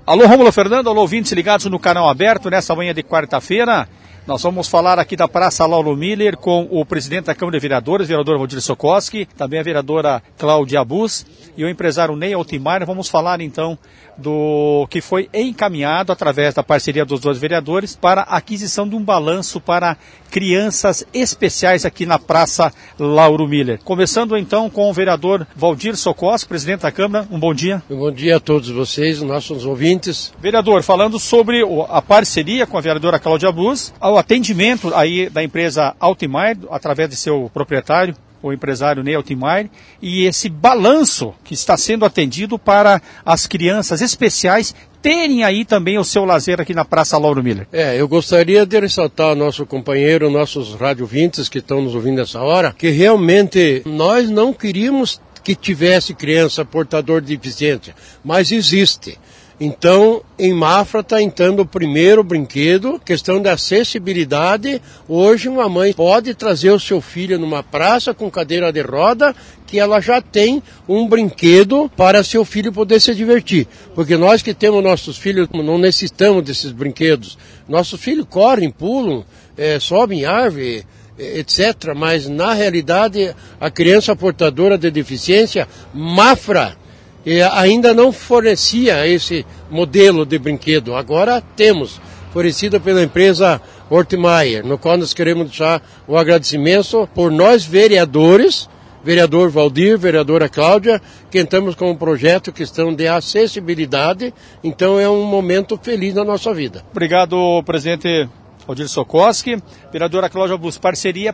Alô, Rômulo Fernando, alô, ouvintes ligados no canal aberto nessa manhã de quarta-feira. Nós vamos falar aqui da Praça Lauro Miller com o presidente da Câmara de Vereadores, vereador Valdir Sokoski, também a vereadora Cláudia Abus e o empresário Ney Altmaier. Vamos falar então do que foi encaminhado através da parceria dos dois vereadores para a aquisição de um balanço para crianças especiais aqui na Praça Lauro Miller. Começando então com o vereador Valdir Sokoski, presidente da Câmara. Um bom dia. Um bom dia a todos vocês, nossos ouvintes. Vereador, falando sobre a parceria com a vereadora Cláudia Abus, o atendimento aí da empresa Altmaier, através de seu proprietário, o empresário Ney Altmaier, e esse balanço que está sendo atendido para as crianças especiais terem aí também o seu lazer aqui na Praça Lauro Miller. Eu gostaria de ressaltar ao nosso companheiro, nossos radiovintes que estão nos ouvindo nessa hora, que realmente nós não queríamos que tivesse criança portador de deficiência, mas existe. Então, em Mafra está entrando o primeiro brinquedo, questão da acessibilidade. Hoje uma mãe pode trazer o seu filho numa praça com cadeira de roda, que ela já tem um brinquedo para seu filho poder se divertir. Porque nós que temos nossos filhos não necessitamos desses brinquedos. Nossos filhos correm, pulam, sobem em árvore, etc. Mas na realidade a criança portadora de deficiência, Mafra, ainda não fornecia esse modelo de brinquedo. Agora temos, fornecido pela empresa Altmaier, no qual nós queremos deixar o agradecimento por nós vereadores, vereador Valdir, vereadora Cláudia, que entramos com um projeto questão de acessibilidade. Então é um momento feliz na nossa vida. Obrigado, presidente Valdir Sokoski. Vereadora Cláudia Abus, parceria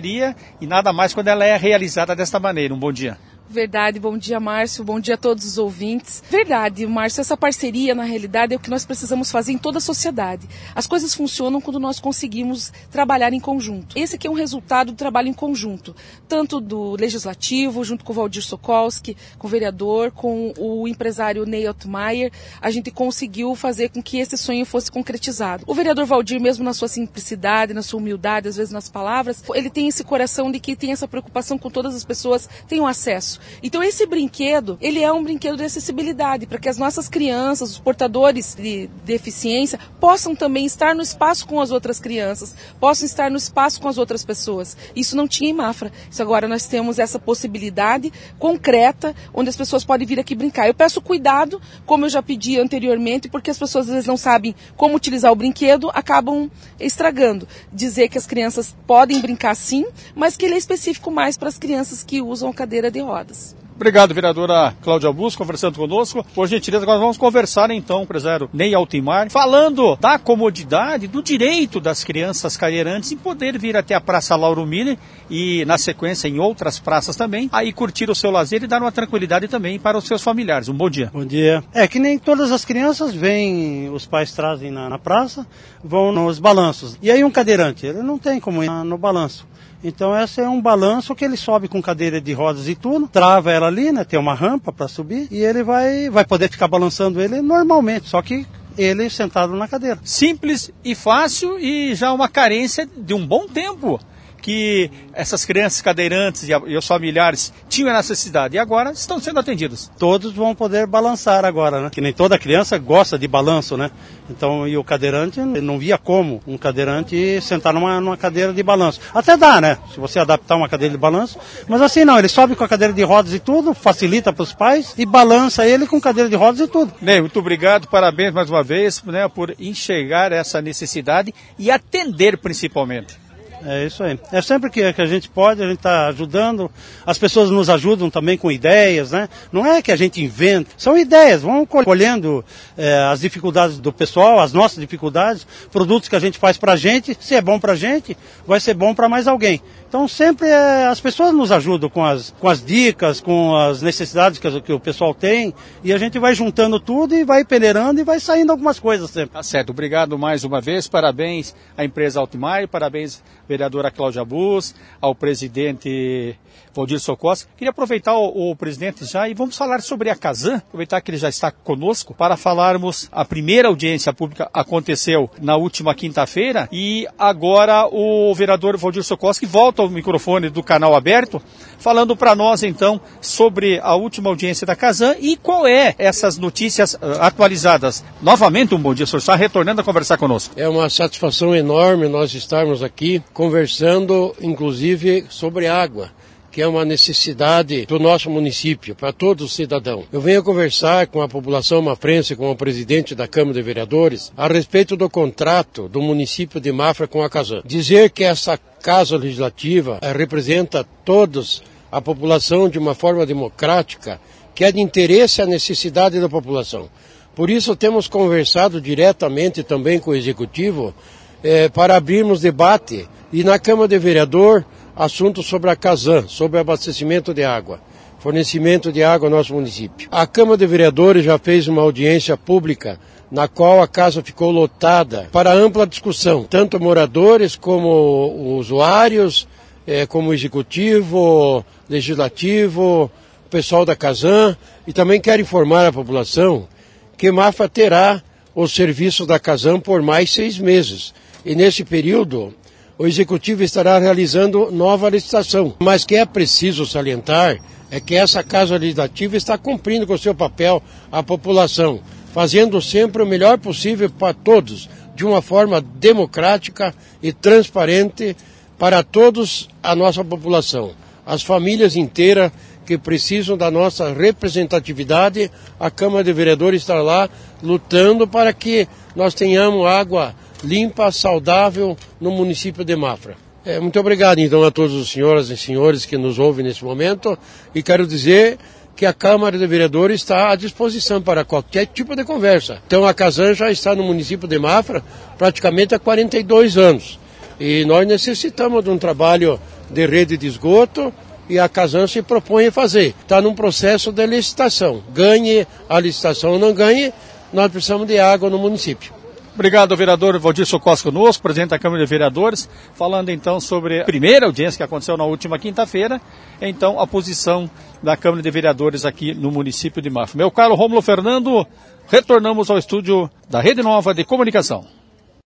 e nada mais quando ela é realizada desta maneira. Um bom dia. Verdade, bom dia, Márcio, bom dia a todos os ouvintes. Verdade, Márcio, essa parceria na realidade é o que nós precisamos fazer em toda a sociedade. As coisas funcionam quando nós conseguimos trabalhar em conjunto. Esse aqui é um resultado do trabalho em conjunto, tanto do Legislativo, junto com o Valdir Sokoski, com o vereador, com o empresário Ney Altmaier. A gente conseguiu fazer com que esse sonho fosse concretizado. O vereador Valdir, mesmo na sua simplicidade, na sua humildade, às vezes nas palavras, ele tem esse coração de que tem essa preocupação com todas as pessoas tenham acesso. Então esse brinquedo, ele é um brinquedo de acessibilidade, para que as nossas crianças, os portadores de deficiência, possam também estar no espaço com as outras crianças, possam estar no espaço com as outras pessoas. Isso não tinha em Mafra. Isso agora nós temos essa possibilidade concreta, onde as pessoas podem vir aqui brincar. Eu peço cuidado, como eu já pedi anteriormente, porque as pessoas às vezes não sabem como utilizar o brinquedo, acabam estragando. Dizer que as crianças podem brincar sim, mas que ele é específico mais para as crianças que usam a cadeira de rodas. Obrigado, vereadora Cláudia Abus, conversando conosco. Por gentileza, agora vamos conversar então, empresário Ney Altmaier, falando da comodidade, do direito das crianças cadeirantes em poder vir até a Praça Lauro Miller e, na sequência, em outras praças também, aí curtir o seu lazer e dar uma tranquilidade também para os seus familiares. Um bom dia. Bom dia. Que nem todas as crianças vêm, os pais trazem na praça, vão nos balanços. E aí um cadeirante, ele não tem como ir no balanço. Então esse é um balanço que ele sobe com cadeira de rodas e tudo, trava ela ali, né? Tem uma rampa para subir e ele vai poder ficar balançando ele normalmente, só que ele sentado na cadeira. Simples e fácil e já uma carência de um bom tempo que essas crianças cadeirantes e os familiares tinham a necessidade e agora estão sendo atendidos. Todos vão poder balançar agora, né? Que nem toda criança gosta de balanço, né? Então, e o cadeirante, não via como um cadeirante sentar numa cadeira de balanço. Até dá, né? Se você adaptar uma cadeira de balanço. Mas assim não, ele sobe com a cadeira de rodas e tudo, facilita para os pais e balança ele com cadeira de rodas e tudo. Ney, muito obrigado, parabéns mais uma vez, né, por enxergar essa necessidade e atender principalmente. É isso aí. É sempre que a gente pode, a gente está ajudando. As pessoas nos ajudam também com ideias, né? Não é que a gente inventa, são ideias. Vamos colhendo as dificuldades do pessoal, as nossas dificuldades, produtos que a gente faz para a gente. Se é bom para a gente, vai ser bom para mais alguém. Então sempre as pessoas nos ajudam com as dicas, com as necessidades que o pessoal tem. E a gente vai juntando tudo e vai peneirando e vai saindo algumas coisas sempre. Tá certo. Obrigado mais uma vez. Parabéns à empresa Altmaier, parabéns vereadora Cláudia Bus, ao presidente Valdir Sokoski. Queria aproveitar o presidente já e vamos falar sobre a Casan, aproveitar que ele já está conosco para falarmos. A primeira audiência pública aconteceu na última quinta-feira e agora o vereador Valdir Sokoski volta ao microfone do Canal Aberto, falando para nós então sobre a última audiência da Casan e qual é essas notícias atualizadas. Novamente um bom dia, o senhor está retornando a conversar conosco. É uma satisfação enorme nós estarmos aqui conversando inclusive sobre água, que é uma necessidade do nosso município, para todo cidadão. Eu venho conversar com a população mafrense, com o presidente da Câmara de Vereadores, a respeito do contrato do município de Mafra com a Casan. Dizer que essa Casa Legislativa representa todos, a população de uma forma democrática, que é de interesse à necessidade da população. Por isso temos conversado diretamente também com o Executivo para abrirmos debate e na Câmara de Vereador assuntos sobre a Casan, sobre abastecimento de água, fornecimento de água ao nosso município. A Câmara de Vereadores já fez uma audiência pública na qual a casa ficou lotada para ampla discussão, tanto moradores como usuários, como executivo, legislativo, pessoal da Casan, e também quero informar a população que Mafra terá o serviço da Casan por mais 6 meses. E nesse período, o Executivo estará realizando nova licitação. Mas que é preciso salientar é que essa Casa Legislativa está cumprindo com o seu papel à população, fazendo sempre o melhor possível para todos, de uma forma democrática e transparente para todos a nossa população. As famílias inteiras que precisam da nossa representatividade, a Câmara de Vereadores está lá lutando para que nós tenhamos água limpa, saudável no município de Mafra. Muito obrigado então a todos os senhoras e senhores que nos ouvem nesse momento e quero dizer que a Câmara de Vereadores está à disposição para qualquer tipo de conversa. Então a Casan já está no município de Mafra praticamente há 42 anos e nós necessitamos de um trabalho de rede de esgoto e a Casan se propõe a fazer. Está num processo de licitação. Ganhe a licitação ou não ganhe, nós precisamos de água no município. Obrigado, vereador Valdir Sokoski conosco, presidente da Câmara de Vereadores, falando então sobre a primeira audiência que aconteceu na última quinta-feira, então a posição da Câmara de Vereadores aqui no município de Mafra. Meu caro Rômulo Fernando, retornamos ao estúdio da Rede Nova de Comunicação.